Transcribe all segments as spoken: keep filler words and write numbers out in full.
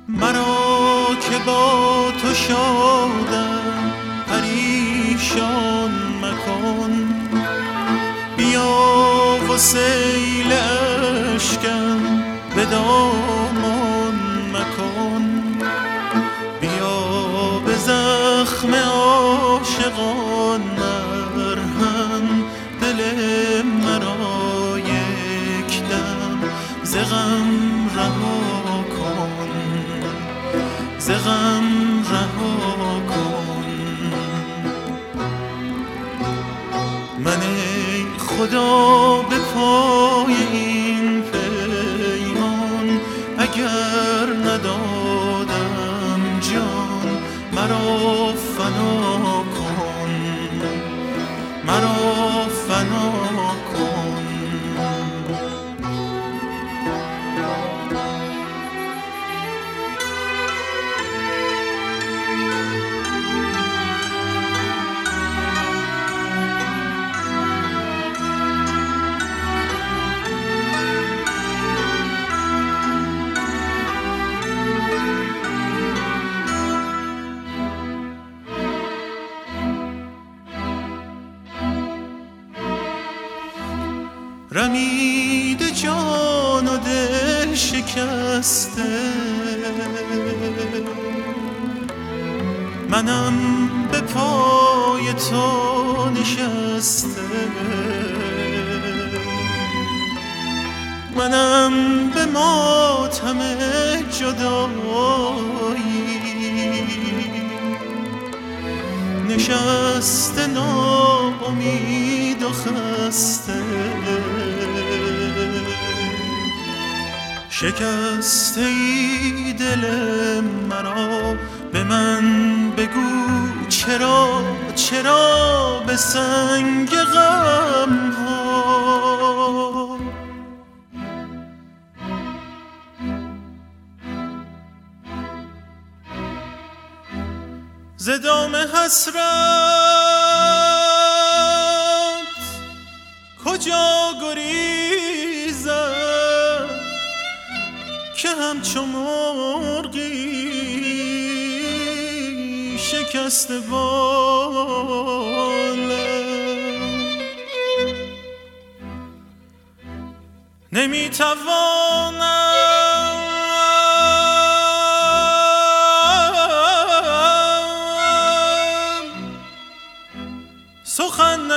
مرا که با تو شادم پریشان مکن، بیا و سیل اشکم به دامان مکن، بیا به زخم عاشقان مرهم، دل مرا یک دم ز غم رها کن، ز غم رها کن. من ای خدا به پای این پیمان اگر ندادم جان، مرا فنا کن، مرا فنا کن. رمیده جان و دل شکسته، منم به پای تو نشسته، منم به ماتم جدایی نشسته، ناامید و خسته، شکسته ای دل مرا. به من بگو چرا، چرا به سنگ غم ها ز دام حسرت کجا گریزم که همچو مرغی شکسته بالم، نمیتوانم سخن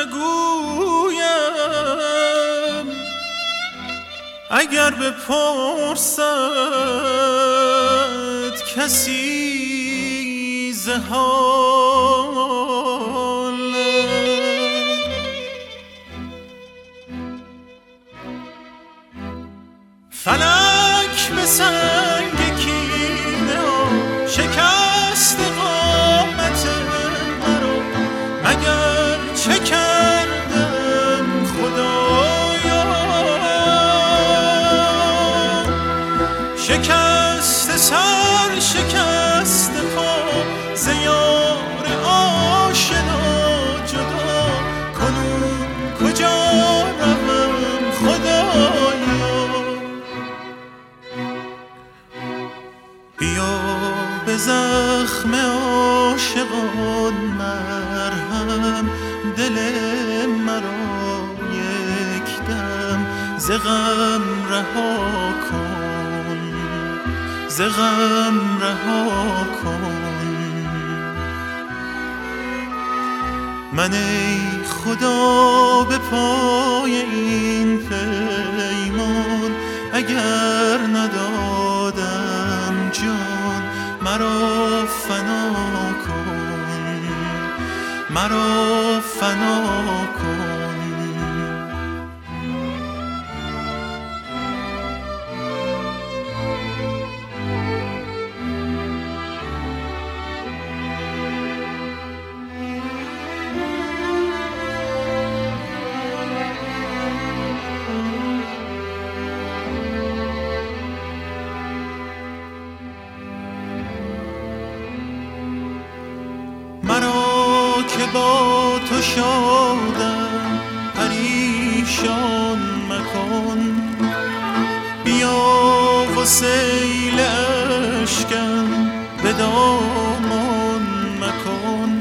نگویم اگر بپرسد کسی ز حالم. فلک به سنگ کینه و شکست قامت مرا، مگر چه کردم خدایا؟ شکست سر، شکست پا، ز یار آشنا جدا، کنون کجا روم خدایا؟ بیا به زخم عاشقان مرهم، دل مرا یک دم ز غم رها کن، ز غم رها کن. من ای خدا به پای این پیمان اگر ندادم جان، مرا فنا کن، مرا فنا کن. مرا که با تو شادم پریشان مکن، بیا و سیل اشکم دامان مکن.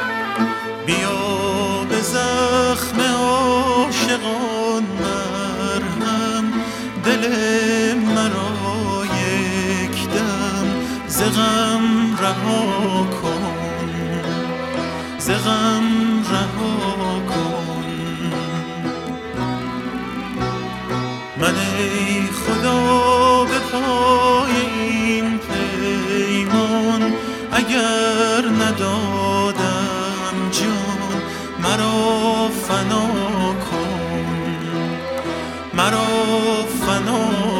بیا به زخم عاشقان مرهم، دل مرا یک دم ز غم رها کن، ز غم رها کن. من ای خدا به پای این پیمان اگر ندادم جان، مرا فنا کن، مرا فنا